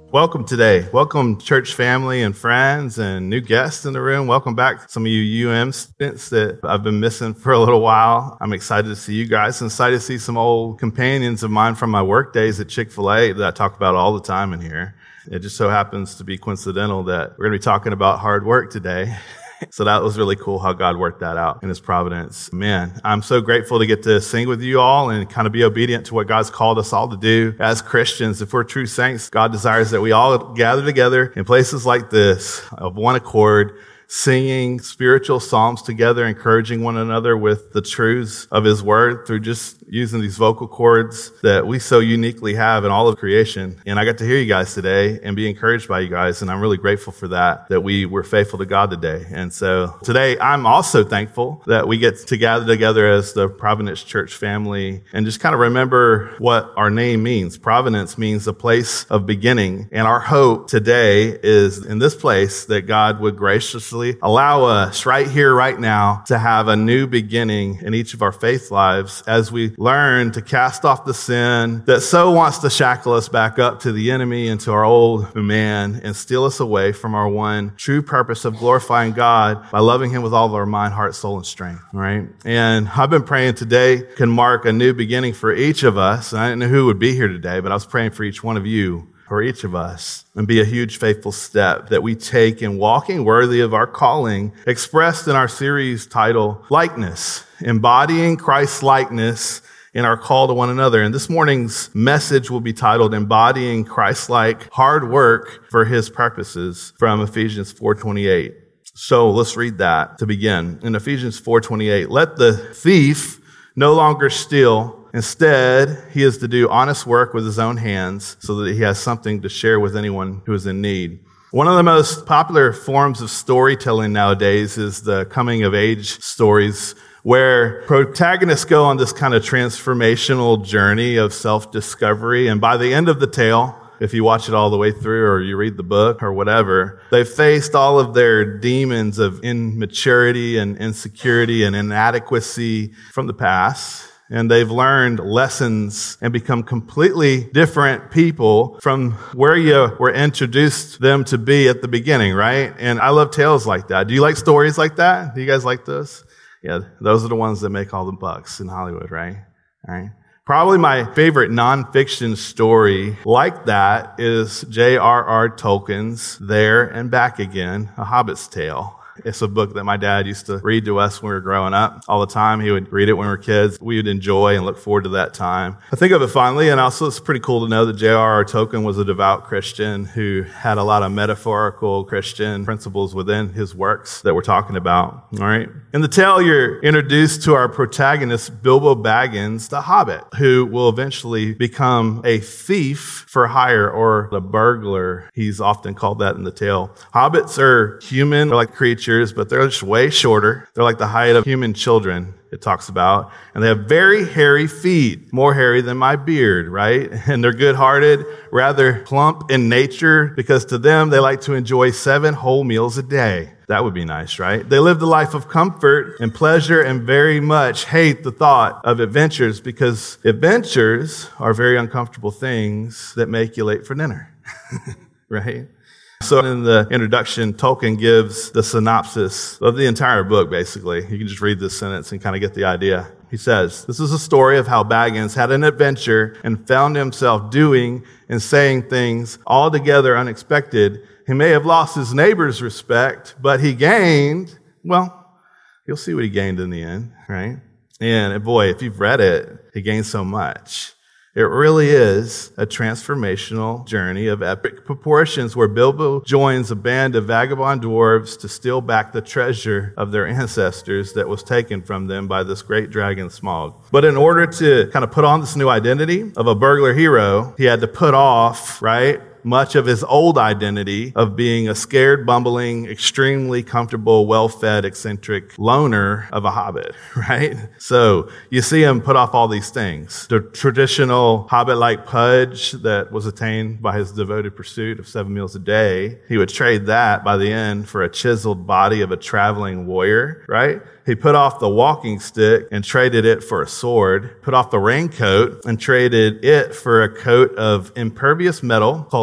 Welcome today. Welcome, church family and friends and new guests in the room. Welcome back, some of you UM students that I've been missing for a little while. I'm excited to see you guys and excited to see some old companions of mine from my work days at Chick-fil-A that I talk about all the time in here. It just so happens to be coincidental that we're going to be talking about hard work today. So that was really cool how God worked that out in His providence. Man, I'm so grateful to get to sing with you all and kind of be obedient to what God's called us all to do as Christians. If we're true saints, God desires that we all gather together in places like this of one accord, singing spiritual psalms together, encouraging one another with the truths of His word through just using these vocal cords that we so uniquely have in all of creation. And I got to hear you guys today and be encouraged by you guys. And I'm really grateful for that we were faithful to God today. And so today I'm also thankful that we get to gather together as the Providence Church family and just kind of remember what our name means. Providence means a place of beginning. And our hope today is in this place that God would graciously allow us right here, right now, to have a new beginning in each of our faith lives as we learn to cast off the sin that so wants to shackle us back up to the enemy and to our old man and steal us away from our one true purpose of glorifying God by loving Him with all of our mind, heart, soul, and strength. All right. And I've been praying today can mark a new beginning for each of us. And I didn't know who would be here today, but I was praying for each one of you, for each of us, and be a huge faithful step that we take in walking worthy of our calling, expressed in our series title, Likeness, Embodying Christ's Likeness in our call to one another. And this morning's message will be titled, Embodying Christ-like Hard Work for His Purposes, from Ephesians 4:28. So let's read that to begin. In Ephesians 4:28, let the thief no longer steal. Instead, he is to do honest work with his own hands so that he has something to share with anyone who is in need. One of the most popular forms of storytelling nowadays is the coming of age stories, where protagonists go on this kind of transformational journey of self-discovery. And by the end of the tale, if you watch it all the way through or you read the book or whatever, they've faced all of their demons of immaturity and insecurity and inadequacy from the past. And they've learned lessons and become completely different people from where you were introduced them to be at the beginning, right? And I love tales like that. Do you like stories like that? Do you guys like those? Yeah, those are the ones that make all the bucks in Hollywood, right? All right. Probably my favorite nonfiction story like that is J.R.R. Tolkien's There and Back Again, A Hobbit's Tale. It's a book that my dad used to read to us when we were growing up all the time. He would read it when we were kids. We would enjoy and look forward to that time. I think of it fondly, and also it's pretty cool to know that J.R.R. Tolkien was a devout Christian who had a lot of metaphorical Christian principles within his works that we're talking about. All right. In the tale, you're introduced to our protagonist, Bilbo Baggins, the Hobbit, who will eventually become a thief for hire, or a burglar. He's often called that in the tale. Hobbits are human, they're like creatures, but they're just way shorter. They're like the height of human children, it talks about. And they have very hairy feet, more hairy than my beard, right? And they're good-hearted, rather plump in nature, because to them, they like to enjoy 7 whole meals a day. That would be nice, right? They live the life of comfort and pleasure and very much hate the thought of adventures, because adventures are very uncomfortable things that make you late for dinner, right? So in the introduction, Tolkien gives the synopsis of the entire book, basically. You can just read this sentence and kind of get the idea. He says, this is a story of how Baggins had an adventure and found himself doing and saying things altogether unexpected. He may have lost his neighbor's respect, but he gained, well, you'll see what he gained in the end, right? And boy, if you've read it, he gained so much. It really is a transformational journey of epic proportions where Bilbo joins a band of vagabond dwarves to steal back the treasure of their ancestors that was taken from them by this great dragon Smaug. But in order to kind of put on this new identity of a burglar hero, he had to put off, right, much of his old identity of being a scared, bumbling, extremely comfortable, well-fed, eccentric loner of a hobbit, right? So you see him put off all these things. The traditional hobbit-like pudge that was attained by his devoted pursuit of 7 meals a day, he would trade that by the end for a chiseled body of a traveling warrior, right? He put off the walking stick and traded it for a sword, put off the raincoat and traded it for a coat of impervious metal called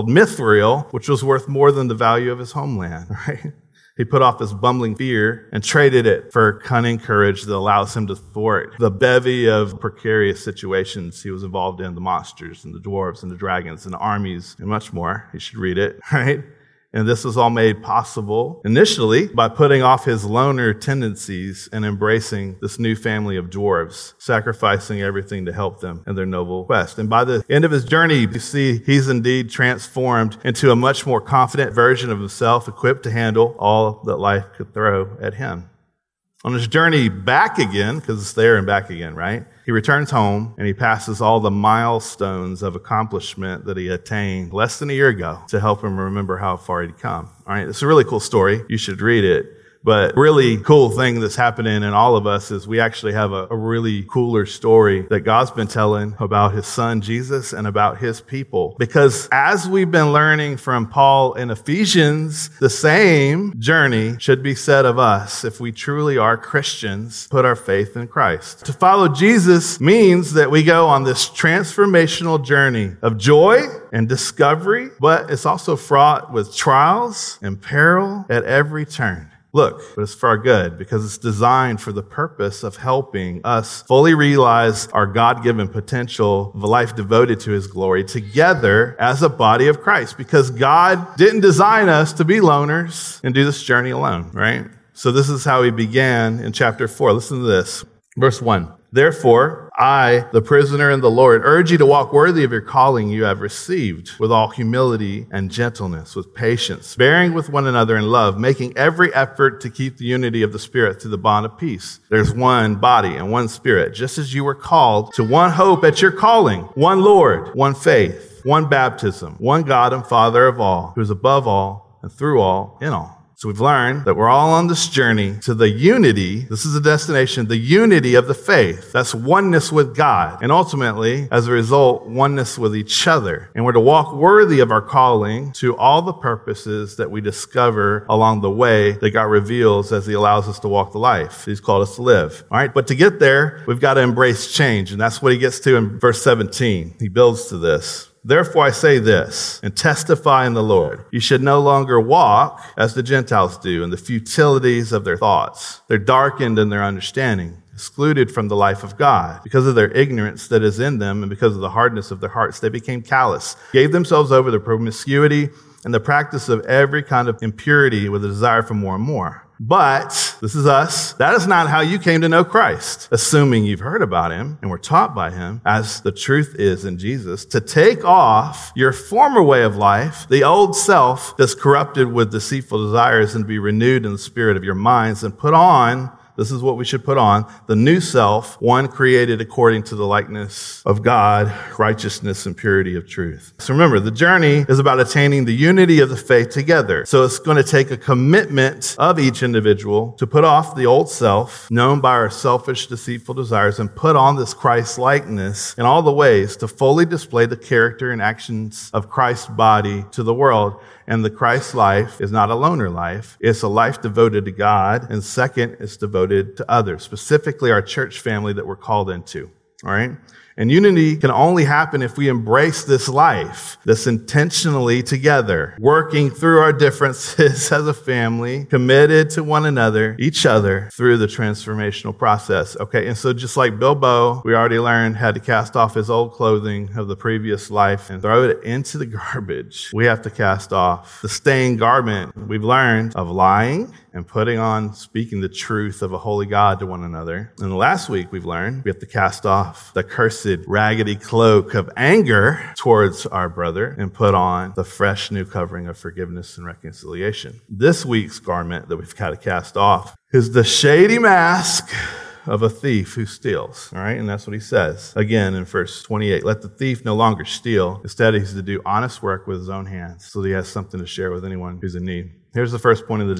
sold Mithril, which was worth more than the value of his homeland, right? He put off his bumbling fear and traded it for cunning courage that allows him to thwart the bevy of precarious situations he was involved in, the monsters and the dwarves and the dragons and the armies and much more. You should read it, right? And this was all made possible initially by putting off his loner tendencies and embracing this new family of dwarves, sacrificing everything to help them in their noble quest. And by the end of his journey, you see he's indeed transformed into a much more confident version of himself, equipped to handle all that life could throw at him. On his journey back again, because it's there and back again, right? He returns home and he passes all the milestones of accomplishment that he attained less than a year ago to help him remember how far he'd come. All right, it's a really cool story. You should read it. But really cool thing that's happening in all of us is we actually have a really cooler story that God's been telling about his son Jesus and about his people. Because as we've been learning from Paul in Ephesians, the same journey should be said of us if we truly are Christians, put our faith in Christ. To follow Jesus means that we go on this transformational journey of joy and discovery, but it's also fraught with trials and peril at every turn. Look, but it's for our good because it's designed for the purpose of helping us fully realize our God-given potential of a life devoted to his glory together as a body of Christ, because God didn't design us to be loners and do this journey alone, right? So this is how he began in chapter 4. Listen to this. Verse 1. Therefore, I, the prisoner in the Lord, urge you to walk worthy of your calling you have received, with all humility and gentleness, with patience, bearing with one another in love, making every effort to keep the unity of the Spirit through the bond of peace. There's one body and one Spirit, just as you were called to one hope at your calling, one Lord, one faith, one baptism, one God and Father of all, who is above all and through all in all. So we've learned that we're all on this journey to the unity. This is the destination, the unity of the faith. That's oneness with God. And ultimately, as a result, oneness with each other. And we're to walk worthy of our calling to all the purposes that we discover along the way that God reveals as he allows us to walk the life he's called us to live. All right. But to get there, we've got to embrace change. And that's what he gets to in verse 17. He builds to this. Therefore I say this, and testify in the Lord. You should no longer walk as the Gentiles do in the futilities of their thoughts. They're darkened in their understanding, excluded from the life of God. Because of their ignorance that is in them and because of the hardness of their hearts, they became callous, gave themselves over to promiscuity and the practice of every kind of impurity with a desire for more and more. But, this is us, that is not how you came to know Christ, assuming you've heard about him and were taught by him, as the truth is in Jesus, to take off your former way of life, the old self that's corrupted with deceitful desires, and be renewed in the spirit of your minds, and put on, this is what we should put on, the new self, one created according to the likeness of God, righteousness and purity of truth. So remember, the journey is about attaining the unity of the faith together. So it's going to take a commitment of each individual to put off the old self, known by our selfish, deceitful desires, and put on this Christ likeness in all the ways to fully display the character and actions of Christ's body to the world. And the Christ life is not a loner life. It's a life devoted to God. And second, it's devoted to others, specifically our church family that we're called into. All right? And unity can only happen if we embrace this life, this intentionally together, working through our differences as a family, committed to one another, each other, through the transformational process. Okay, and so just like Bilbo, we already learned, had to cast off his old clothing of the previous life and throw it into the garbage. We have to cast off the stained garment we've learned of lying and putting on speaking the truth of a holy God to one another. And last week we've learned we have to cast off the cursed raggedy cloak of anger towards our brother and put on the fresh new covering of forgiveness and reconciliation. This week's garment that we've got to cast off is the shady mask of a thief who steals. All right, and that's what he says again in verse 28. Let the thief no longer steal. Instead, he's to do honest work with his own hands so that he has something to share with anyone who's in need. Here's the first point of the day.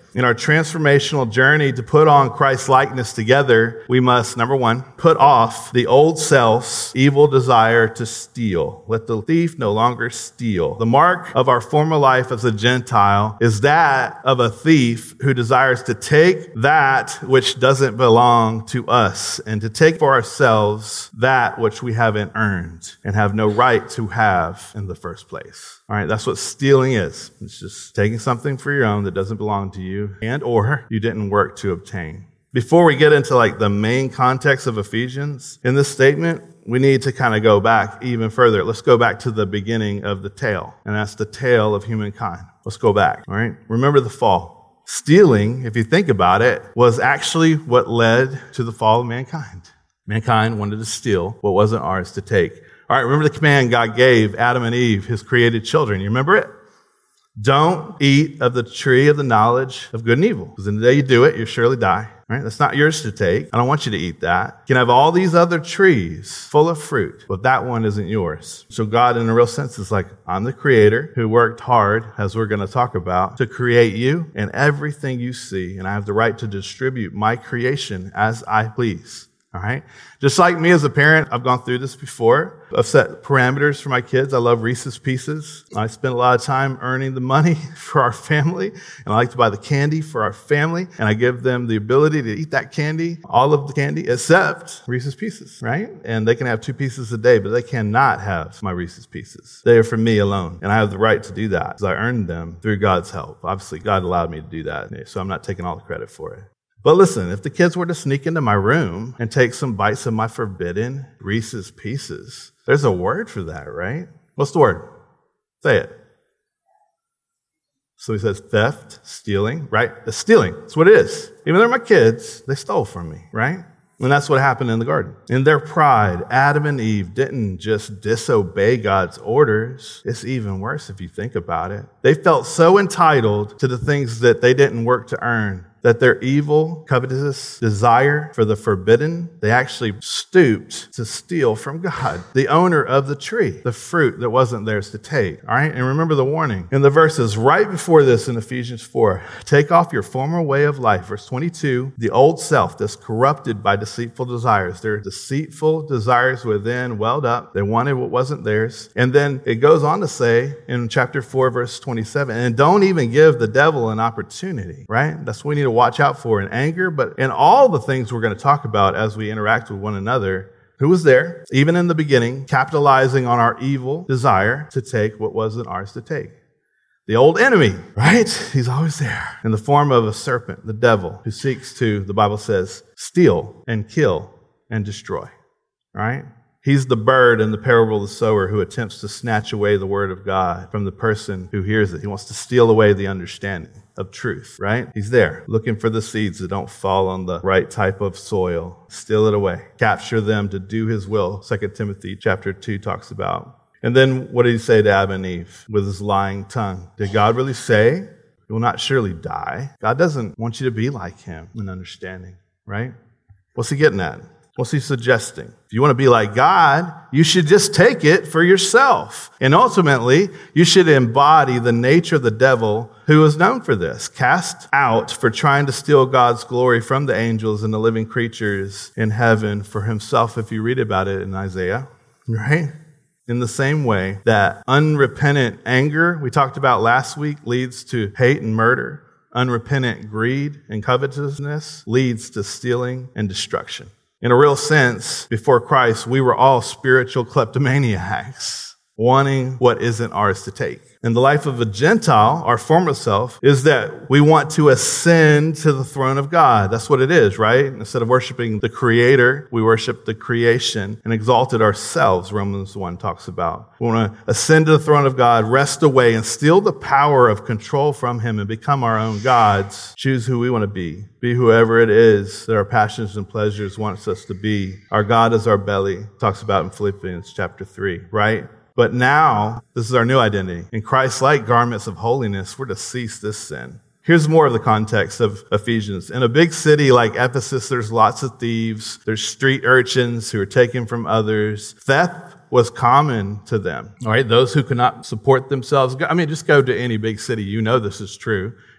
In our transformational journey to put on Christ's likeness together, we must, number one, put off the old self's evil desire to steal. Let the thief no longer steal. The mark of our former life as a Gentile is that of a thief who desires to take that which doesn't belong to us and to take for ourselves that which we haven't earned and have no right to have in the first place. All right, that's what stealing is. It's just taking something for your own that doesn't belong to you and or you didn't work to obtain. Before we get into like the main context of Ephesians, in this statement, we need to kind of go back even further. Let's go back to the beginning of the tale, and that's the tale of humankind. Let's go back, all right? Remember the fall. Stealing, if you think about it, was actually what led to the fall of mankind. Mankind wanted to steal what wasn't ours to take. All right, remember the command God gave Adam and Eve, his created children. You remember it? Don't eat of the tree of the knowledge of good and evil, because in the day you do it, you'll surely die. Right? That's not yours to take. I don't want you to eat that. You can have all these other trees full of fruit, but that one isn't yours. So God, in a real sense, is like, I'm the creator who worked hard, as we're going to talk about, to create you and everything you see, and I have the right to distribute my creation as I please. All right. Just like me as a parent, I've gone through this before. I've set parameters for my kids. I love Reese's Pieces. I spend a lot of time earning the money for our family, and I like to buy the candy for our family, and I give them the ability to eat that candy, all of the candy, except Reese's Pieces, right? And they can have 2 pieces a day, but they cannot have my Reese's Pieces. They are for me alone, and I have the right to do that because I earned them through God's help. Obviously, God allowed me to do that, so I'm not taking all the credit for it. But listen, if the kids were to sneak into my room and take some bites of my forbidden Reese's Pieces, there's a word for that, right? What's the word? Say it. So he says theft, stealing, right? It's stealing. That's what it is. Even though they're my kids, they stole from me, right? And that's what happened in the garden. In their pride, Adam and Eve didn't just disobey God's orders. It's even worse if you think about it. They felt so entitled to the things that they didn't work to earn that their evil, covetous desire for the forbidden, they actually stooped to steal from God, the owner of the tree, the fruit that wasn't theirs to take. All right? And remember the warning in the verses right before this in Ephesians 4. Take off your former way of life. Verse 22, the old self that's corrupted by deceitful desires. Their deceitful desires within welled up. They wanted what wasn't theirs. And then it goes on to say in chapter 4, verse 27, and don't even give the devil an opportunity, right? That's what we need to watch out for in anger, but in all the things we're going to talk about as we interact with one another, who was there, even in the beginning, capitalizing on our evil desire to take what wasn't ours to take. The old enemy, right? He's always there in the form of a serpent, the devil, who seeks to, the Bible says, steal and kill and destroy, right? He's the bird in the parable of the sower who attempts to snatch away the word of God from the person who hears it. He wants to steal away the understanding of truth, right? He's there looking for the seeds that don't fall on the right type of soil. Steal it away. Capture them to do his will. 2 Timothy chapter 2 talks about. And then what did he say to Adam and Eve with his lying tongue? Did God really say, you will not surely die? God doesn't want you to be like him in understanding, right? What's he getting at? What's he suggesting? If you want to be like God, you should just take it for yourself. And ultimately, you should embody the nature of the devil who is known for this, cast out for trying to steal God's glory from the angels and the living creatures in heaven for himself, if you read about it in Isaiah, right? In the same way that unrepentant anger, we talked about last week, leads to hate and murder. Unrepentant greed and covetousness leads to stealing and destruction. In a real sense, before Christ, we were all spiritual kleptomaniacs, wanting what isn't ours to take. In the life of a Gentile, our former self, is that we want to ascend to the throne of God. That's what it is, right? Instead of worshiping the Creator, we worship the creation and exalted ourselves, Romans 1 talks about. We want to ascend to the throne of God, rest away, and steal the power of control from Him and become our own gods. Choose who we want to be whoever it is that our passions and pleasures wants us to be. Our God is our belly, talks about in Philippians chapter 3, right? But now, this is our new identity. In Christ-like garments of holiness, we're to cease this sin. Here's more of the context of Ephesians. In a big city like Ephesus, there's lots of thieves. There's street urchins who are taken from others. Theft was common to them. All right, those who could not support themselves. I mean, just go to any big city. You know this is true.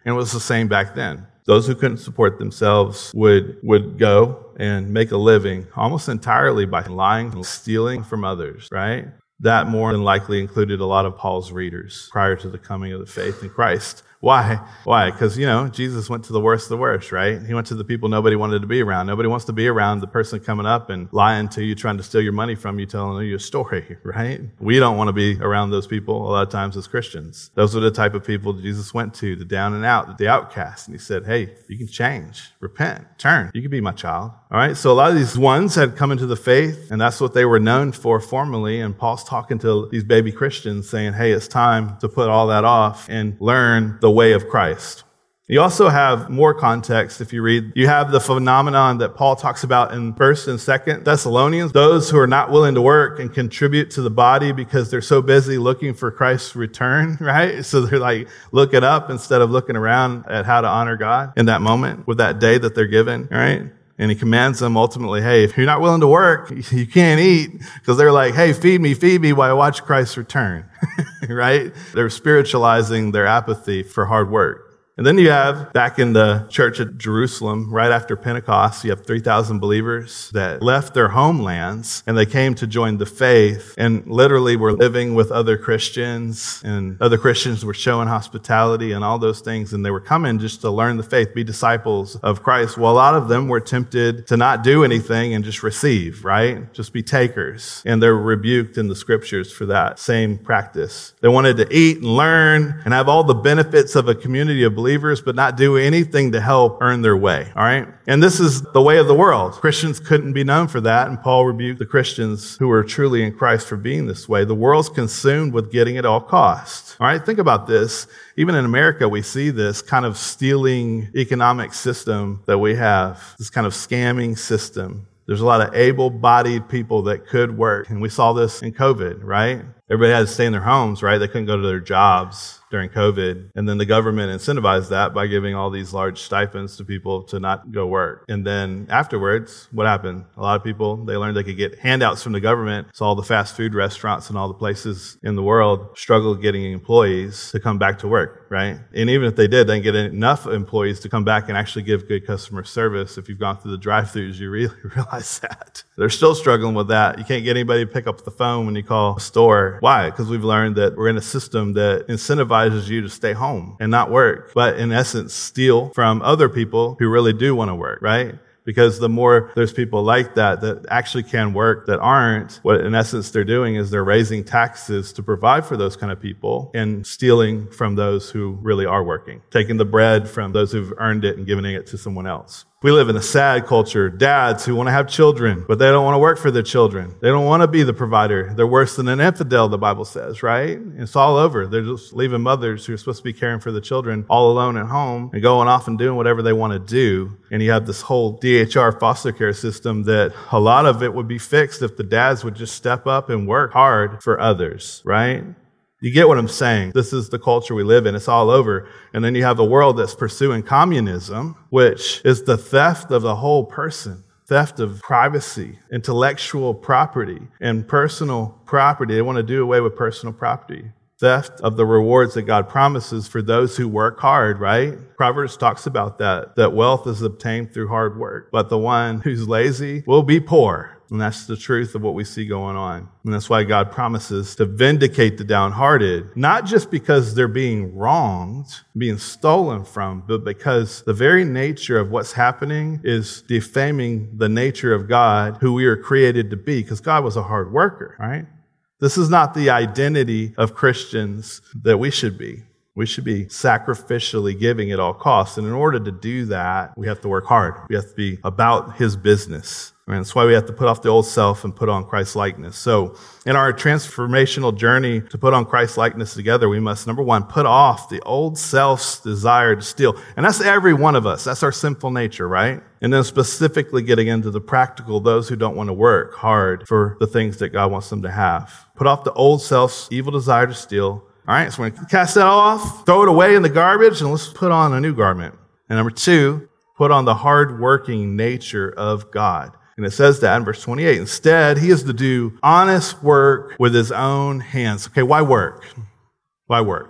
And it was the same back then. Those who couldn't support themselves would go and make a living almost entirely by lying and stealing from others, right? That more than likely included a lot of Paul's readers prior to the coming of the faith in Christ. Why? Why? Because, Jesus went to the worst of the worst, right? He went to the people nobody wanted to be around. Nobody wants to be around the person coming up and lying to you, trying to steal your money from you, telling you a story, right? We don't want to be around those people a lot of times as Christians. Those are the type of people that Jesus went to, the down and out, the outcast. And he said, hey, you can change, repent, turn. You can be my child. All right. So a lot of these ones had come into the faith, and that's what they were known for formerly. And Paul's talking to these baby Christians saying, hey, it's time to put all that off and learn the way of Christ. You also have more context if you read. You have the phenomenon that Paul talks about in 1st and 2nd Thessalonians, those who are not willing to work and contribute to the body because they're so busy looking for Christ's return, right? So they're like looking up instead of looking around at how to honor God in that moment with that day that they're given, right? And he commands them ultimately, hey, if you're not willing to work, you can't eat. Because they're like, hey, feed me while I watch Christ's return, right? They're spiritualizing their apathy for hard work. And then you have, back in the church at Jerusalem, right after Pentecost, you have 3,000 believers that left their homelands and they came to join the faith and literally were living with other Christians, and other Christians were showing hospitality and all those things. And they were coming just to learn the faith, be disciples of Christ. Well, a lot of them were tempted to not do anything and just receive, right? Just be takers. And they're rebuked in the scriptures for that same practice. They wanted to eat and learn and have all the benefits of a community of believers, but not do anything to help earn their way. All right. And this is the way of the world. Christians couldn't be known for that. And Paul rebuked the Christians who were truly in Christ for being this way. The world's consumed with getting at all costs. All right. Think about this. Even in America, we see this kind of stealing economic system that we have, this kind of scamming system. There's a lot of able-bodied people that could work. And we saw this in COVID, right? Everybody had to stay in their homes, right? They couldn't go to their jobs during COVID. And then the government incentivized that by giving all these large stipends to people to not go work. And then afterwards, what happened? A lot of people, they learned they could get handouts from the government. So all the fast food restaurants and all the places in the world struggled getting employees to come back to work, right? And even if they did, they didn't get enough employees to come back and actually give good customer service. If you've gone through the drive-thrus, you really realize that. They're still struggling with that. You can't get anybody to pick up the phone when you call a store. Why? Because we've learned that we're in a system that incentivizes you to stay home and not work, but in essence, steal from other people who really do want to work, right? Because the more there's people like that actually can work, that aren't, what in essence they're doing is they're raising taxes to provide for those kind of people and stealing from those who really are working, taking the bread from those who've earned it and giving it to someone else. We live in a sad culture. Dads who want to have children, but they don't want to work for their children. They don't want to be the provider. They're worse than an infidel, the Bible says, right? It's all over. They're just leaving mothers who are supposed to be caring for the children all alone at home and going off and doing whatever they want to do. And you have this whole DHR foster care system that a lot of it would be fixed if the dads would just step up and work hard for others, right? You get what I'm saying? This is the culture we live in. It's all over. And then you have a world that's pursuing communism, which is the theft of the whole person, theft of privacy, intellectual property, and personal property. They want to do away with personal property. Theft of the rewards that God promises for those who work hard, right? Proverbs talks about that wealth is obtained through hard work, but the one who's lazy will be poor. And that's the truth of what we see going on. And that's why God promises to vindicate the downhearted, not just because they're being wronged, being stolen from, but because the very nature of what's happening is defaming the nature of God, who we are created to be, because God was a hard worker, right? This is not the identity of Christians that we should be. We should be sacrificially giving at all costs. And in order to do that, we have to work hard. We have to be about his business. And that's why we have to put off the old self and put on Christ's likeness. So in our transformational journey to put on Christ's likeness together, we must, number one, put off the old self's desire to steal. And that's every one of us. That's our sinful nature, right? And then specifically getting into the practical, those who don't want to work hard for the things that God wants them to have. Put off the old self's evil desire to steal. All right, so we're going to cast that off, throw it away in the garbage, and let's put on a new garment. And number two, put on the hard-working nature of God. And it says that in verse 28. Instead, he is to do honest work with his own hands. Okay, why work? Why work?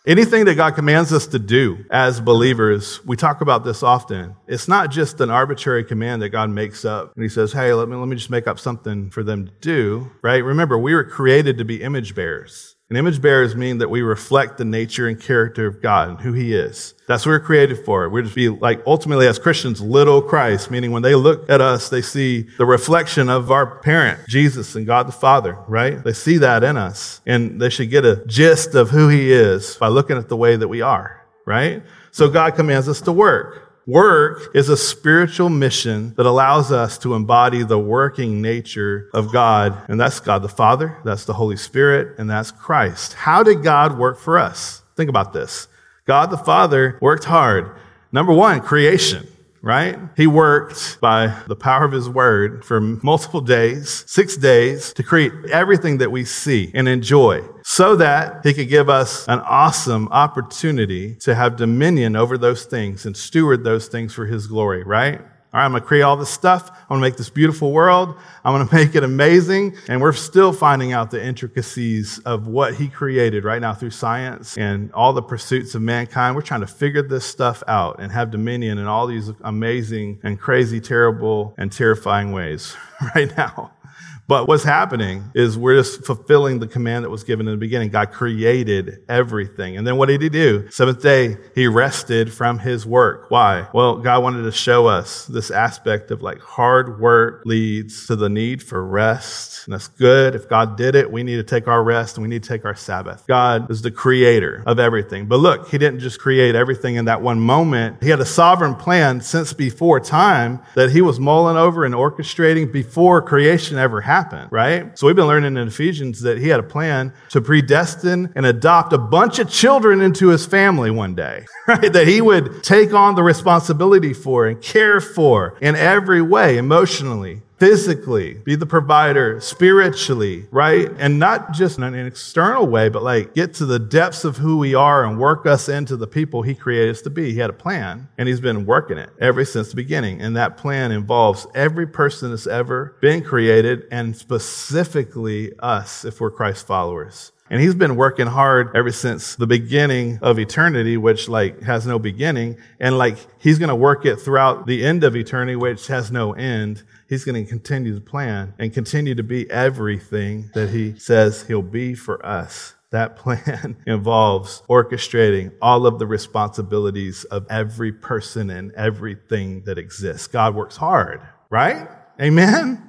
Anything that God commands us to do as believers, we talk about this often. It's not just an arbitrary command that God makes up and he says, hey, let me just make up something for them to do, right? Remember, we were created to be image bearers. And image bearers mean that we reflect the nature and character of God and who he is. That's what we're created for. We're to be like, ultimately as Christians, little Christ, meaning when they look at us, they see the reflection of our parent, Jesus and God the Father, right? They see that in us, and they should get a gist of who he is by looking at the way that we are, right? So God commands us to work. Work is a spiritual mission that allows us to embody the working nature of God, and that's God the Father, that's the Holy Spirit, and that's Christ. How did God work for us? Think about this. God the Father worked hard. Number one, creation, right? He worked by the power of his word for multiple days, 6 days, to create everything that we see and enjoy, so that he could give us an awesome opportunity to have dominion over those things and steward those things for his glory, right? All right, I'm going to create all this stuff. I'm going to make this beautiful world. I'm going to make it amazing. And we're still finding out the intricacies of what he created right now through science and all the pursuits of mankind. We're trying to figure this stuff out and have dominion in all these amazing and crazy, terrible, and terrifying ways right now. But what's happening is we're just fulfilling the command that was given in the beginning. God created everything. And then what did he do? Seventh day, he rested from his work. Why? Well, God wanted to show us this aspect of like hard work leads to the need for rest. And that's good. If God did it, we need to take our rest and we need to take our Sabbath. God is the creator of everything. But look, he didn't just create everything in that one moment. He had a sovereign plan since before time that he was mulling over and orchestrating before creation ever happened. Right? So we've been learning in Ephesians that he had a plan to predestine and adopt a bunch of children into his family one day, right? That he would take on the responsibility for and care for in every way, emotionally, physically, be the provider, spiritually, right? And not just in an external way, but like get to the depths of who we are and work us into the people he created us to be. He had a plan and he's been working it ever since the beginning. And that plan involves every person that's ever been created and specifically us if we're Christ followers. And he's been working hard ever since the beginning of eternity, which like has no beginning. And like he's going to work it throughout the end of eternity, which has no end. He's going to continue the plan and continue to be everything that he says he'll be for us. That plan involves orchestrating all of the responsibilities of every person and everything that exists. God works hard, right? Amen?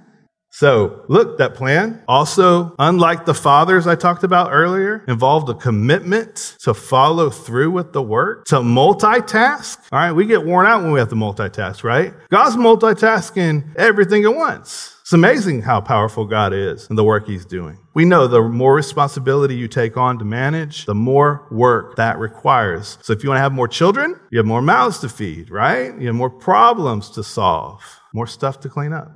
So look, that plan also, unlike the fathers I talked about earlier, involved a commitment to follow through with the work, to multitask. All right, we get worn out when we have to multitask, right? God's multitasking everything at once. It's amazing how powerful God is and the work he's doing. We know the more responsibility you take on to manage, the more work that requires. So if you want to have more children, you have more mouths to feed, right? You have more problems to solve, more stuff to clean up.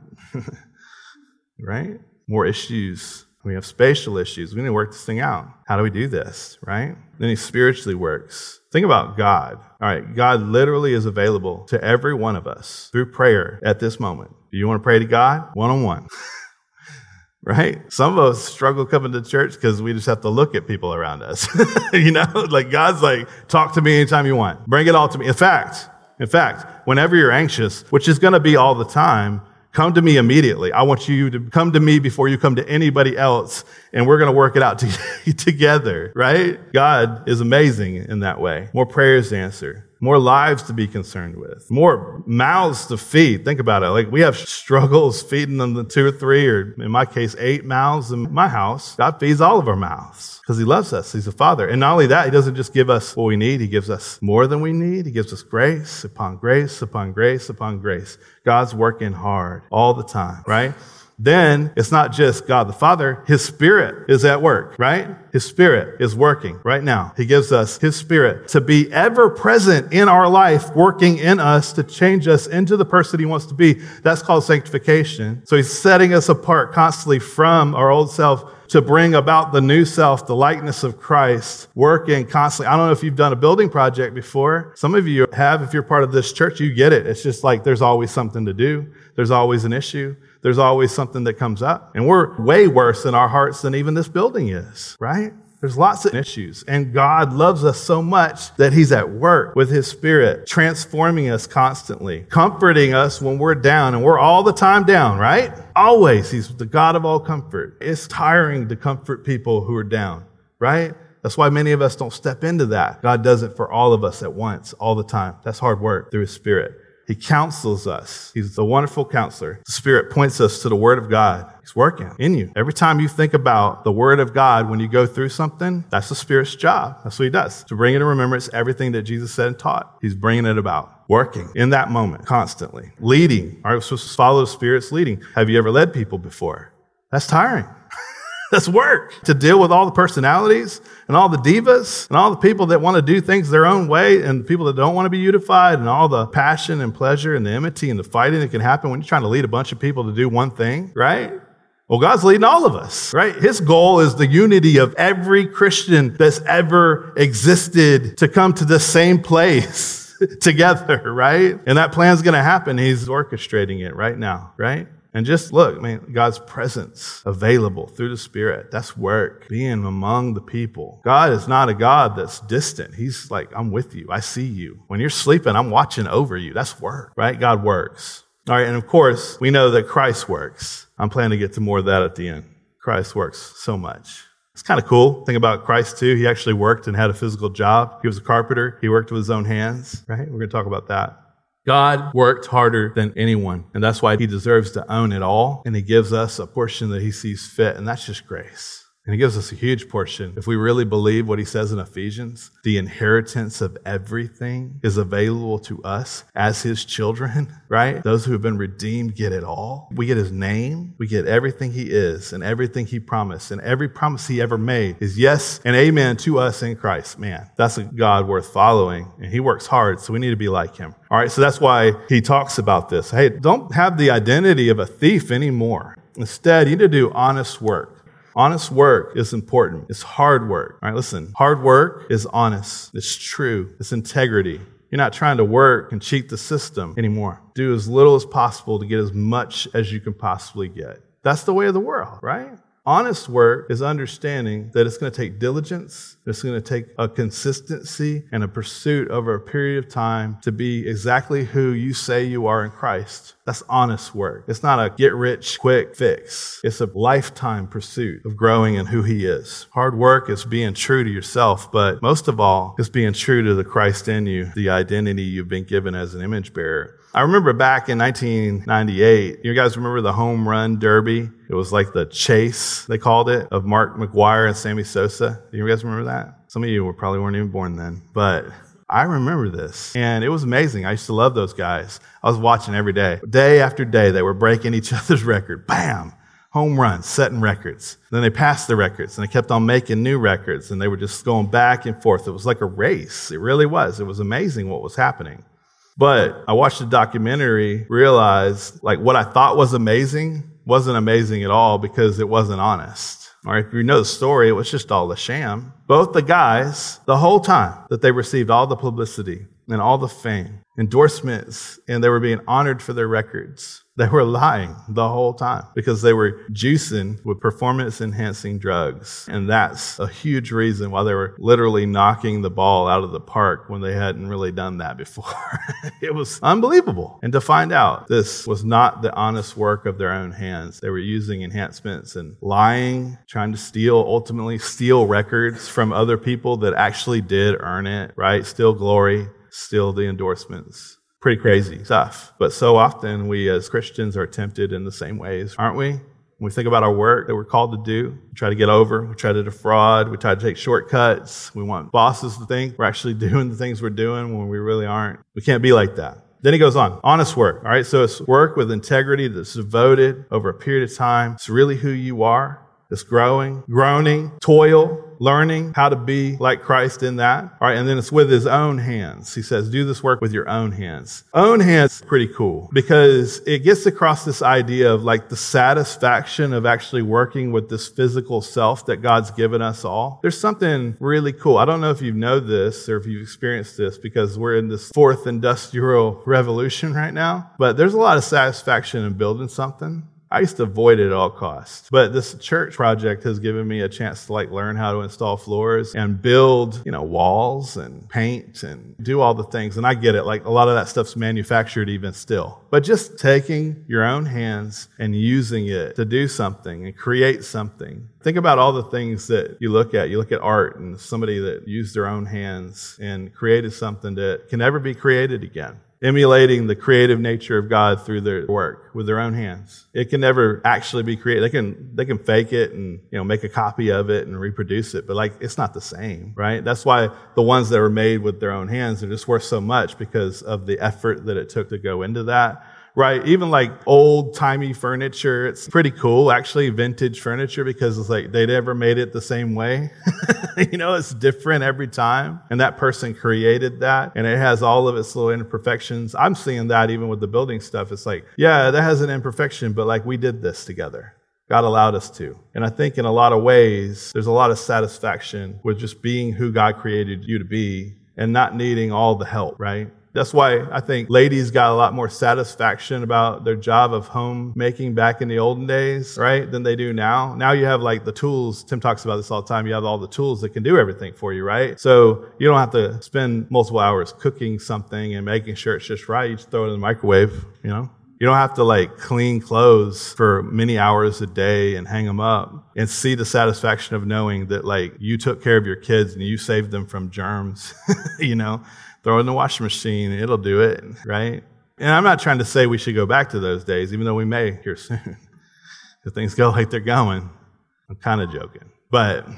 Right? More issues. We have spatial issues. We need to work this thing out. How do we do this? Right? Then he spiritually works. Think about God. All right. God literally is available to every one of us through prayer at this moment. Do you want to pray to God? One-on-one. Right? Some of us struggle coming to church because we just have to look at people around us. You know, like God's like, talk to me anytime you want. Bring it all to me. In fact, whenever you're anxious, which is going to be all the time, come to me immediately. I want you to come to me before you come to anybody else, and we're going to work it out together, right? God is amazing in that way. More prayers to answer, more lives to be concerned with, more mouths to feed. Think about it. Like we have struggles feeding them the 2 or 3, or in my case, 8 mouths in my house. God feeds all of our mouths because he loves us. He's a father. And not only that, he doesn't just give us what we need. He gives us more than we need. He gives us grace upon grace upon grace upon grace. God's working hard all the time, right? Then it's not just God the Father. His Spirit is at work, right? His Spirit is working right now. He gives us his Spirit to be ever present in our life, working in us to change us into the person he wants to be. That's called sanctification. So he's setting us apart constantly from our old self to bring about the new self, the likeness of Christ, working constantly. I don't know if you've done a building project before. Some of you have. If you're part of this church, you get it. It's just like there's always something to do. There's always an issue. There's always something that comes up. And we're way worse in our hearts than even this building is, right? There's lots of issues. And God loves us so much that he's at work with his Spirit, transforming us constantly, comforting us when we're down. And we're all the time down, right? Always. He's the God of all comfort. It's tiring to comfort people who are down, right? That's why many of us don't step into that. God does it for all of us at once, all the time. That's hard work through his Spirit. He counsels us. He's the wonderful counselor. The Spirit points us to the Word of God. He's working in you. Every time you think about the Word of God when you go through something, that's the Spirit's job. That's what he does. To bring into remembrance everything that Jesus said and taught. He's bringing it about. Working in that moment, constantly. Leading. All right, we're supposed to follow the Spirit's leading. Have you ever led people before? That's tiring. That's work. To deal with all the personalities and all the divas and all the people that want to do things their own way and the people that don't want to be unified and all the passion and pleasure and the enmity and the fighting that can happen when you're trying to lead a bunch of people to do one thing, right? Well, God's leading all of us, right? His goal is the unity of every Christian that's ever existed to come to the same place together, right? And that plan's going to happen. He's orchestrating it right now, right? And just look, God's presence available through the Spirit. That's work, being among the people. God is not a God that's distant. He's like, I'm with you. I see you. When you're sleeping, I'm watching over you. That's work, right? God works. All right. And of course, we know that Christ works. I'm planning to get to more of that at the end. Christ works so much. It's kind of cool. Think about Christ too. He actually worked and had a physical job. He was a carpenter. He worked with his own hands, right? We're going to talk about that. God worked harder than anyone, and that's why he deserves to own it all, and he gives us a portion that he sees fit, and that's just grace. And he gives us a huge portion. If we really believe what he says in Ephesians, the inheritance of everything is available to us as his children, right? Those who have been redeemed get it all. We get his name. We get everything he is and everything he promised. And every promise he ever made is yes and amen to us in Christ. Man, that's a God worth following. And he works hard, so we need to be like him. All right, so that's why he talks about this. Hey, don't have the identity of a thief anymore. Instead, you need to do honest work. Honest work is important. It's hard work. All right, listen. Hard work is honest. It's true. It's integrity. You're not trying to work and cheat the system anymore. Do as little as possible to get as much as you can possibly get. That's the way of the world, right? Honest work is understanding that it's going to take diligence, it's going to take a consistency and a pursuit over a period of time to be exactly who you say you are in Christ. That's honest work. It's not a get-rich-quick fix. It's a lifetime pursuit of growing in who he is. Hard work is being true to yourself, but most of all, it's being true to the Christ in you, the identity you've been given as an image bearer. I remember back in 1998, you guys remember the home run derby? It was like the chase, they called it, of Mark McGwire and Sammy Sosa. Do you guys remember that? Some of you probably weren't even born then, but I remember this, and it was amazing. I used to love those guys. I was watching every day. Day after day, they were breaking each other's record. Bam! Home runs, setting records. Then they passed the records, and they kept on making new records, and they were just going back and forth. It was like a race. It really was. It was amazing what was happening. But I watched the documentary, realized like what I thought was amazing wasn't amazing at all because it wasn't honest. All right, if you know the story, it was just all a sham. Both the guys, the whole time that they received all the publicity and all the fame, endorsements, and they were being honored for their records, they were lying the whole time because they were juicing with performance-enhancing drugs. And that's a huge reason why they were literally knocking the ball out of the park when they hadn't really done that before. It was unbelievable. And to find out this was not the honest work of their own hands. They were using enhancements and lying, trying to ultimately steal records from other people that actually did earn it, right? Steal glory, steal the endorsements. Pretty crazy stuff. But so often we as Christians are tempted in the same ways, aren't we? When we think about our work that we're called to do, we try to get over, we try to defraud, we try to take shortcuts. We want bosses to think we're actually doing the things we're doing when we really aren't. We can't be like that. Then he goes on, honest work. All right, so it's work with integrity that's devoted over a period of time. It's really who you are. It's growing, groaning, toil, learning how to be like Christ in that. All right, and then it's with his own hands. He says, do this work with your own hands. Own hands, pretty cool because it gets across this idea of like the satisfaction of actually working with this physical self that God's given us all. There's something really cool. I don't know if you know this or if you've experienced this because we're in this fourth industrial revolution right now, but there's a lot of satisfaction in building something. I used to avoid it at all costs. But this church project has given me a chance to learn how to install floors and build, walls and paint and do all the things. And I get it. A lot of that stuff's manufactured even still. But just taking your own hands and using it to do something and create something. Think about all the things that you look at. You look at art and somebody that used their own hands and created something that can never be created again. Emulating the creative nature of God through their work with their own hands. It can never actually be created. They can fake it and make a copy of it and reproduce it, but it's not the same, right? That's why the ones that were made with their own hands are just worth so much because of the effort that it took to go into that. Right? Even old-timey furniture, it's pretty cool, actually, vintage furniture, because it's they never made it the same way. It's different every time. And that person created that, and it has all of its little imperfections. I'm seeing that even with the building stuff. It's that has an imperfection, but we did this together. God allowed us to. And I think in a lot of ways, there's a lot of satisfaction with just being who God created you to be and not needing all the help, right? That's why I think ladies got a lot more satisfaction about their job of homemaking back in the olden days, right, than they do now. Now you have the tools. Tim talks about this all the time. You have all the tools that can do everything for you, right? So you don't have to spend multiple hours cooking something and making sure it's just right. You just throw it in the microwave, You don't have to clean clothes for many hours a day and hang them up and see the satisfaction of knowing that you took care of your kids and you saved them from germs, Throw it in the washing machine and it'll do it, right? And I'm not trying to say we should go back to those days, even though we may here soon. If things go like they're going, I'm kind of joking. But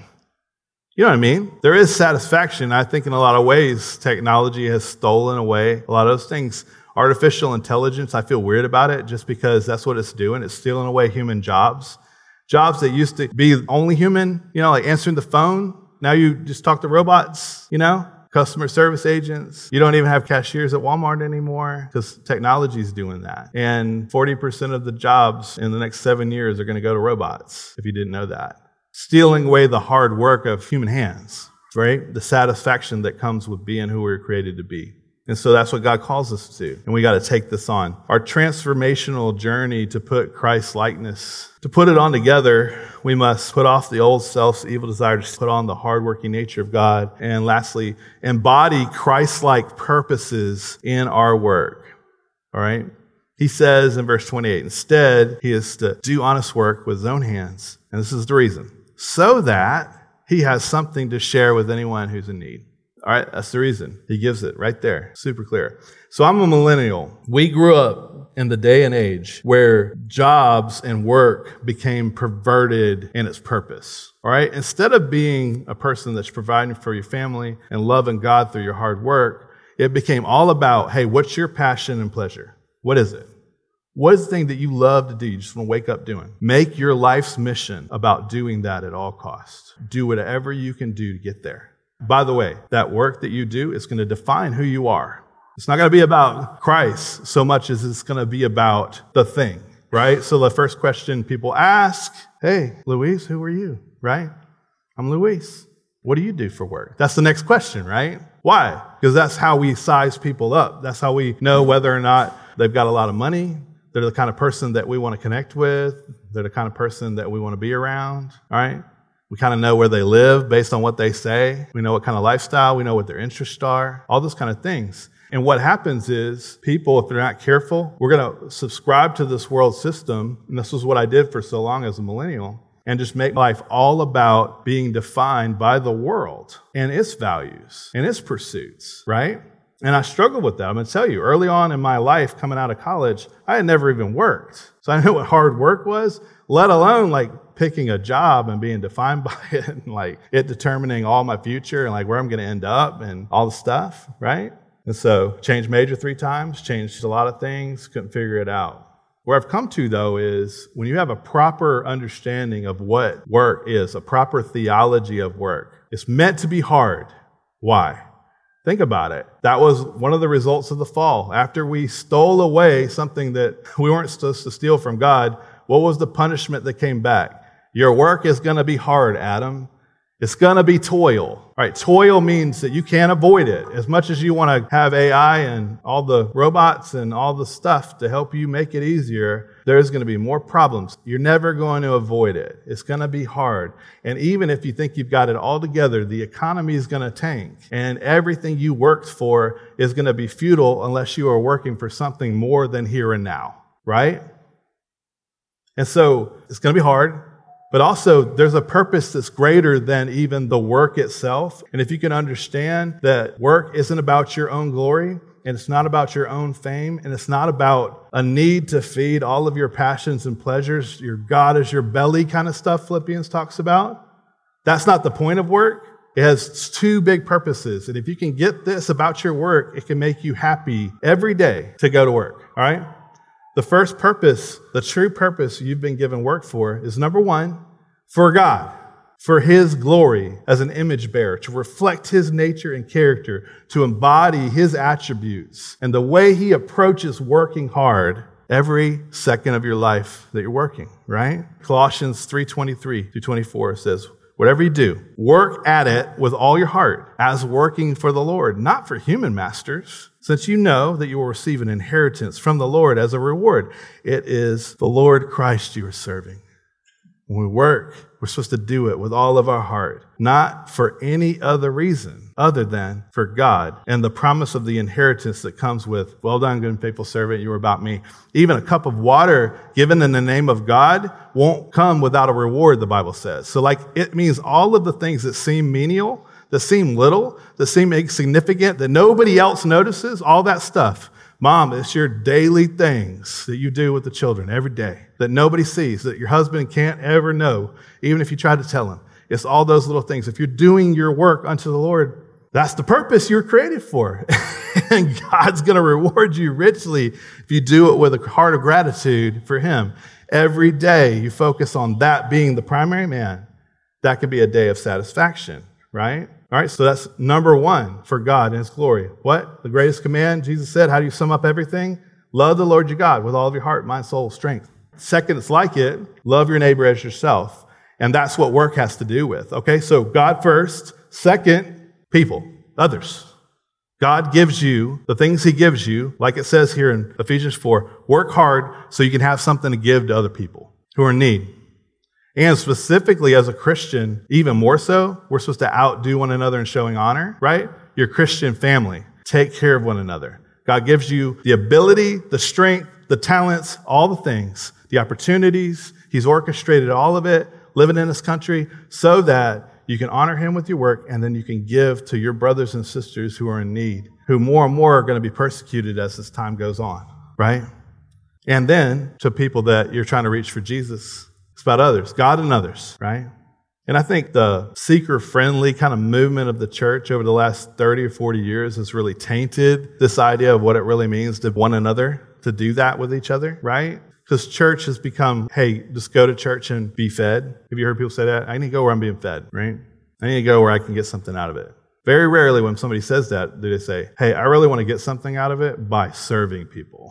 you know what I mean? There is satisfaction. I think in a lot of ways, technology has stolen away a lot of those things. Artificial intelligence, I feel weird about it just because that's what it's doing. It's stealing away human jobs. Jobs that used to be only human, answering the phone. Now you just talk to robots, Customer service agents. You don't even have cashiers at Walmart anymore because technology is doing that. And 40% of the jobs in the next 7 years are going to go to robots, if you didn't know that. Stealing away the hard work of human hands, right? The satisfaction that comes with being who we were created to be. And so that's what God calls us to. And we got to take this on. Our transformational journey to put Christ's likeness, to put it on together, we must put off the old self's evil desire to put on the hardworking nature of God. And lastly, embody Christ-like purposes in our work. All right? He says in verse 28, instead, he is to do honest work with his own hands. And this is the reason. So that he has something to share with anyone who's in need. All right, that's the reason. He gives it right there. Super clear. So I'm a millennial. We grew up in the day and age where jobs and work became perverted in its purpose. All right, instead of being a person that's providing for your family and loving God through your hard work, it became all about, hey, what's your passion and pleasure? What is it? What is the thing that you love to do? You just want to wake up doing. Make your life's mission about doing that at all costs. Do whatever you can do to get there. By the way, that work that you do is going to define who you are. It's not going to be about Christ so much as it's going to be about the thing, right? So the first question people ask, hey, Luis, who are you, right? I'm Luis. What do you do for work? That's the next question, right? Why? Because that's how we size people up. That's how we know whether or not they've got a lot of money. They're the kind of person that we want to connect with. They're the kind of person that we want to be around, all right? We kind of know where they live based on what they say. We know what kind of lifestyle. We know what their interests are, all those kind of things. And what happens is people, if they're not careful, we're going to subscribe to this world system. And this was what I did for so long as a millennial, and just make life all about being defined by the world and its values and its pursuits, right? And I struggled with that. I'm going to tell you, early on in my life, coming out of college, I had never even worked. So I knew what hard work was, let alone picking a job and being defined by it and it determining all my future and where I'm going to end up and all the stuff, right? And so changed major 3 times, changed a lot of things, couldn't figure it out. Where I've come to, though, is when you have a proper understanding of what work is, a proper theology of work, it's meant to be hard. Why? Think about it. That was one of the results of the fall. After we stole away something that we weren't supposed to steal from God, what was the punishment that came back? Your work is going to be hard, Adam. It's going to be toil, right? Toil means that you can't avoid it. As much as you want to have AI and all the robots and all the stuff to help you make it easier, there's going to be more problems. You're never going to avoid it. It's going to be hard. And even if you think you've got it all together, the economy is going to tank. And everything you worked for is going to be futile unless you are working for something more than here and now, right? And so it's going to be hard. But also, there's a purpose that's greater than even the work itself. And if you can understand that work isn't about your own glory, and it's not about your own fame, and it's not about a need to feed all of your passions and pleasures, your God is your belly kind of stuff Philippians talks about, that's not the point of work. It has two big purposes. And if you can get this about your work, it can make you happy every day to go to work, all right? The first purpose, the true purpose you've been given work for is number one, for God, for His glory as an image bearer, to reflect His nature and character, to embody His attributes and the way He approaches working hard every second of your life that you're working, right? Colossians 3:23-24 says, whatever you do, work at it with all your heart as working for the Lord, not for human masters, since you know that you will receive an inheritance from the Lord as a reward. It is the Lord Christ you are serving. When we work, we're supposed to do it with all of our heart, not for any other reason other than for God and the promise of the inheritance that comes with, well done, good and faithful servant, you were about me. Even a cup of water given in the name of God won't come without a reward, the Bible says. So it means all of the things that seem menial, that seem little, that seem insignificant, that nobody else notices, all that stuff. Mom, it's your daily things that you do with the children every day that nobody sees, that your husband can't ever know, even if you try to tell him. It's all those little things. If you're doing your work unto the Lord, that's the purpose you're created for. And God's going to reward you richly if you do it with a heart of gratitude for Him. Every day you focus on that being the primary man, that could be a day of satisfaction, right? All right, so that's number one for God and His glory. What? The greatest command, Jesus said, how do you sum up everything? Love the Lord your God with all of your heart, mind, soul, strength. Second, it's like it, love your neighbor as yourself. And that's what work has to do with. Okay, so God first. Second, people, others. God gives you the things He gives you, like it says here in Ephesians 4, work hard so you can have something to give to other people who are in need. And specifically as a Christian, even more so, we're supposed to outdo one another in showing honor, right? Your Christian family, take care of one another. God gives you the ability, the strength, the talents, all the things, the opportunities. He's orchestrated all of it, living in this country, so that you can honor Him with your work, and then you can give to your brothers and sisters who are in need, who more and more are going to be persecuted as this time goes on, right? And then to people that you're trying to reach for Jesus. It's about others, God and others, right? And I think the seeker-friendly kind of movement of the church over the last 30 or 40 years has really tainted this idea of what it really means to one another, to do that with each other, right? Because church has become, hey, just go to church and be fed. Have you heard people say that? I need to go where I'm being fed, right? I need to go where I can get something out of it. Very rarely when somebody says that, do they say, hey, I really want to get something out of it by serving people,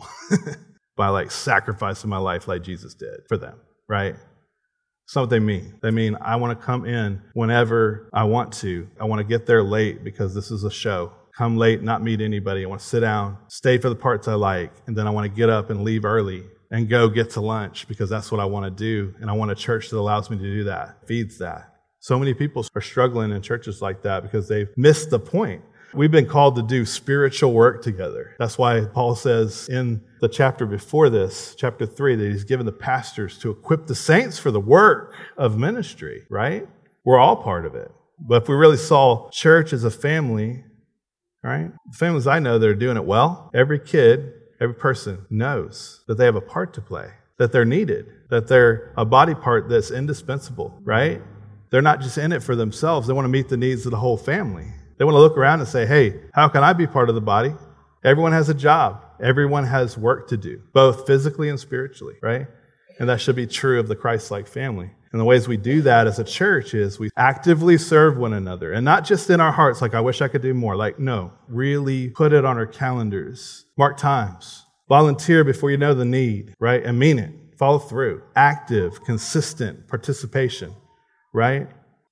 by sacrificing my life like Jesus did for them, right? That's not what they mean. They mean, I want to come in whenever I want to. I want to get there late because this is a show. Come late, not meet anybody. I want to sit down, stay for the parts I like, and then I want to get up and leave early and go get to lunch because that's what I want to do. And I want a church that allows me to do that, feeds that. So many people are struggling in churches like that because they've missed the point. We've been called to do spiritual work together. That's why Paul says in the chapter before this, chapter 3, that he's given the pastors to equip the saints for the work of ministry, right? We're all part of it. But if we really saw church as a family, right? The families I know that are doing it well, every kid, every person knows that they have a part to play, that they're needed, that they're a body part that's indispensable, right? They're not just in it for themselves. They want to meet the needs of the whole family. They want to look around and say, hey, how can I be part of the body? Everyone has a job. Everyone has work to do, both physically and spiritually, right? And that should be true of the Christ-like family. And the ways we do that as a church is we actively serve one another. And not just in our hearts, I wish I could do more. No, really put it on our calendars. Mark times. Volunteer before you know the need, right? And mean it. Follow through. Active, consistent participation, right?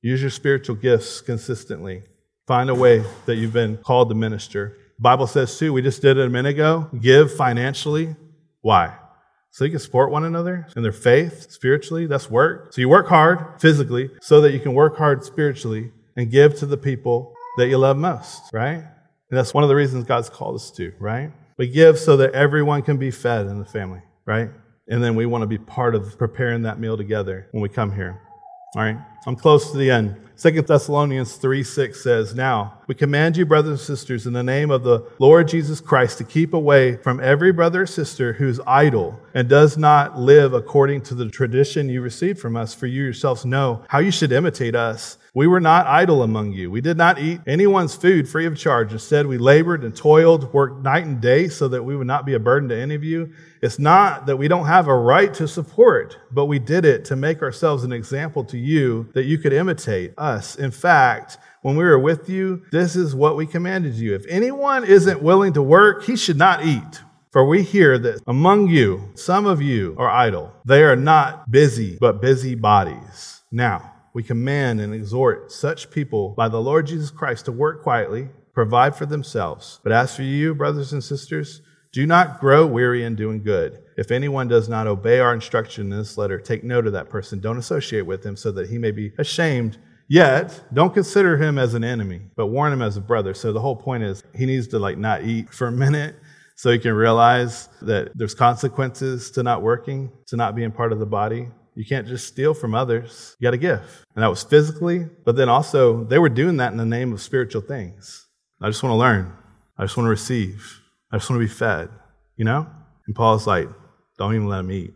Use your spiritual gifts consistently. Find a way that you've been called to minister. The Bible says too, we just did it a minute ago, give financially. Why? So you can support one another in their faith, spiritually. That's work. So you work hard physically so that you can work hard spiritually and give to the people that you love most, right? And that's one of the reasons God's called us to, right? We give so that everyone can be fed in the family, right? And then we want to be part of preparing that meal together when we come here. All right, I'm close to the end. 2 Thessalonians 3:6 says, "Now we command you, brothers and sisters, in the name of the Lord Jesus Christ, to keep away from every brother or sister who's idle and does not live according to the tradition you received from us, for you yourselves know how you should imitate us. We were not idle among you. We did not eat anyone's food free of charge. Instead, we labored and toiled, worked night and day so that we would not be a burden to any of you. It's not that we don't have a right to support, but we did it to make ourselves an example to you that you could imitate us. In fact, when we were with you, this is what we commanded you. If anyone isn't willing to work, he should not eat. For we hear that among you, some of you are idle. They are not busy, but busybodies. Now, we command and exhort such people by the Lord Jesus Christ to work quietly, provide for themselves. But as for you, brothers and sisters, do not grow weary in doing good. If anyone does not obey our instruction in this letter, take note of that person. Don't associate with him so that he may be ashamed. Yet, don't consider him as an enemy, but warn him as a brother." So the whole point is he needs to not eat for a minute so he can realize that there's consequences to not working, to not being part of the body. You can't just steal from others. You got to give. And that was physically, but then also they were doing that in the name of spiritual things. I just want to learn. I just want to receive. I just want to be fed, And Paul's like, don't even let them eat.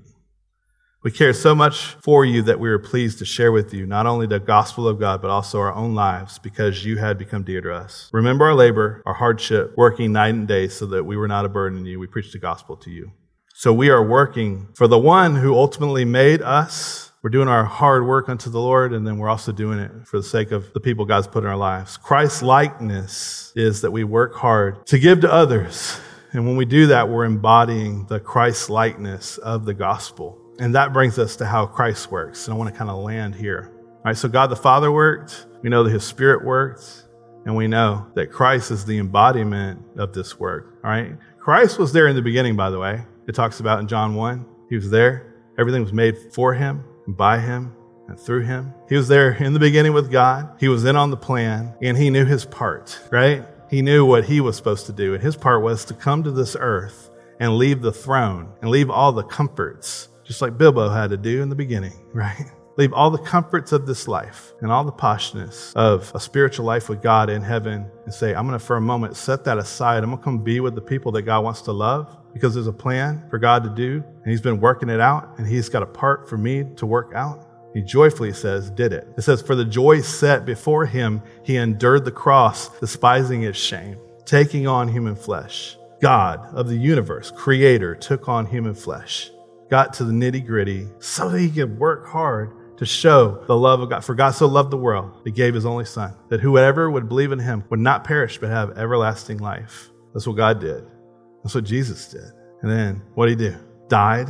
We care so much for you that we are pleased to share with you not only the gospel of God, but also our own lives because you had become dear to us. Remember our labor, our hardship, working night and day so that we were not a burden to you. We preached the gospel to you. So we are working for the one who ultimately made us. We're doing our hard work unto the Lord, and then we're also doing it for the sake of the people God's put in our lives. Christ's likeness is that we work hard to give to others. And when we do that, we're embodying the Christ likeness of the gospel. And that brings us to how Christ works. And I want to kind of land here. All right, so God the Father worked. We know that his Spirit worked. And we know that Christ is the embodiment of this work. All right, Christ was there in the beginning, by the way. It talks about in John 1. He was there. Everything was made for him and by him and through him. He was there in the beginning with God. He was in on the plan and he knew his part, right? He knew what he was supposed to do. And his part was to come to this earth and leave the throne and leave all the comforts, just like Bilbo had to do in the beginning, right? Leave all the comforts of this life and all the poshness of a spiritual life with God in heaven and say, I'm going to, for a moment, set that aside. I'm going to come be with the people that God wants to love because there's a plan for God to do. And he's been working it out and he's got a part for me to work out. He joyfully says, did it. It says, for the joy set before him, he endured the cross, despising its shame, taking on human flesh. God of the universe, creator, took on human flesh, got to the nitty gritty so that he could work hard to show the love of God. For God so loved the world, he gave his only son, that whoever would believe in him would not perish, but have everlasting life. That's what God did. That's what Jesus did. And then what did he do? Died.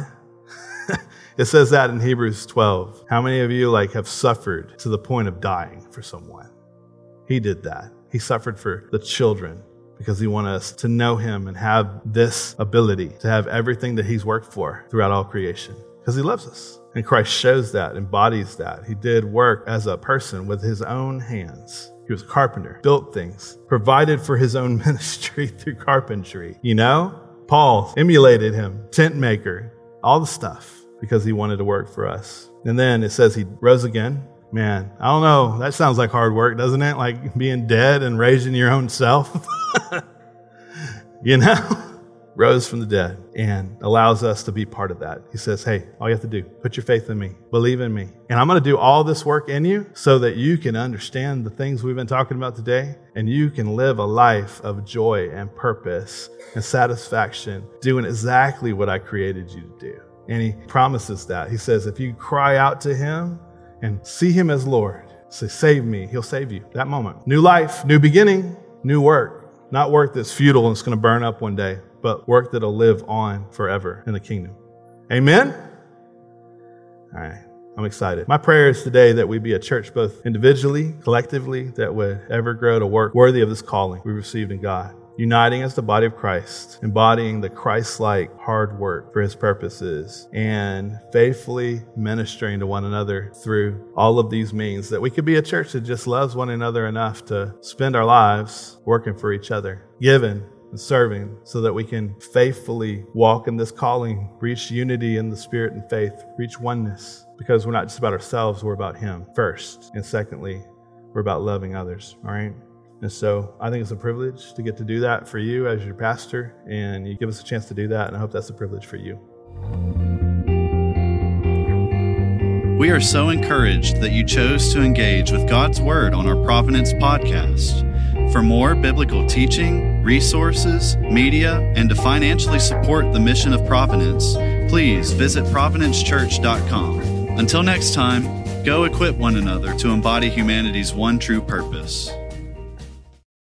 It says that in Hebrews 12. How many of you have suffered to the point of dying for someone? He did that. He suffered for the children because he wanted us to know him and have this ability to have everything that he's worked for throughout all creation because he loves us. And Christ shows that, embodies that. He did work as a person with his own hands. He was a carpenter, built things, provided for his own ministry through carpentry. Paul emulated him, tent maker, all the stuff because he wanted to work for us. And then it says he rose again. Man, I don't know. That sounds like hard work, doesn't it? Like being dead and raising your own self. Rose from the dead and allows us to be part of that. He says, hey, all you have to do, put your faith in me, believe in me. And I'm going to do all this work in you so that you can understand the things we've been talking about today and you can live a life of joy and purpose and satisfaction doing exactly what I created you to do. And he promises that. He says, if you cry out to him and see him as Lord, say, save me, he'll save you. That moment. New life, new beginning, new work. Not work that's futile and it's going to burn up one day, but work that'll live on forever in the kingdom. Amen? All right. I'm excited. My prayer is today that we be a church both individually, collectively, that would ever grow to work worthy of this calling we received in God. Uniting as the body of Christ, embodying the Christ-like hard work for his purposes, and faithfully ministering to one another through all of these means, that we could be a church that just loves one another enough to spend our lives working for each other, giving and serving, so that we can faithfully walk in this calling, reach unity in the spirit and faith, reach oneness, because we're not just about ourselves, we're about him first. And secondly, we're about loving others, all right? And so I think it's a privilege to get to do that for you as your pastor, and you give us a chance to do that, and I hope that's a privilege for you. We are so encouraged that you chose to engage with God's Word on our Providence podcast. For more biblical teaching, resources, media, and to financially support the mission of Providence, please visit providencechurch.com. Until next time, go equip one another to embody humanity's one true purpose.